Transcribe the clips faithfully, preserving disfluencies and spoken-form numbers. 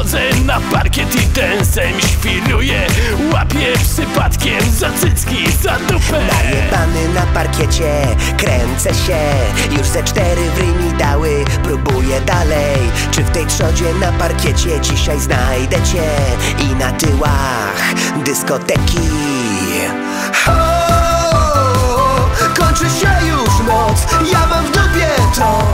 Wchodzę na parkiet i tensem świruję. Łapię przypadkiem za cycki, za dupę. Najebany na parkiecie, kręcę się. Już ze cztery w mi dały, próbuję dalej. Czy w tej trzodzie na parkiecie dzisiaj znajdę cię? I na tyłach dyskoteki. O, kończy się już noc, ja mam w dupie to.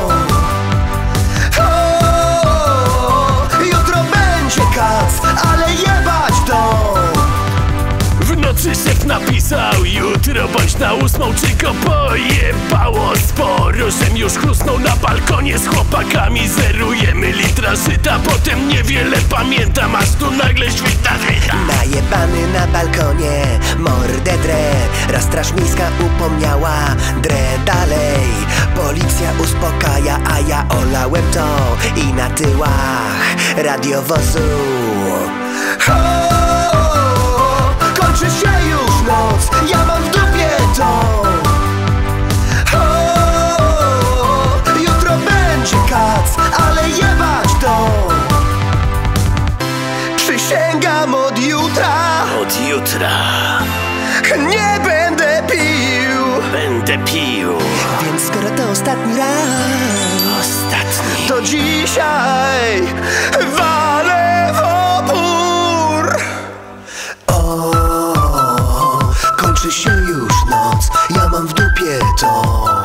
O, jutro będzie kac, ale jebać to. W nocy szef napisał: jutro bądź na ósmą. Czy go pojebało sporo, żem już chrusnął na balkonie z chłopakami. Zerujemy litra żyta, potem niewiele pamiętam, aż tu nagle świta, świta. Najebany na balkonie, mordę drę. Raz straż miejska upomniała, drę dalej. Policja uspokaja, a ja olałem to. I na tyłach radiowozu. Kończy się już noc, ja mam w dupie to. O, jutro będzie kac, ale jebać to. Przysięgam od jutra, Od jutra nie będę pił. będę pił. Więc skoro to ostatni raz, Ostatni. to dzisiaj walę w opór. O, kończy się już noc, ja mam w dupie to.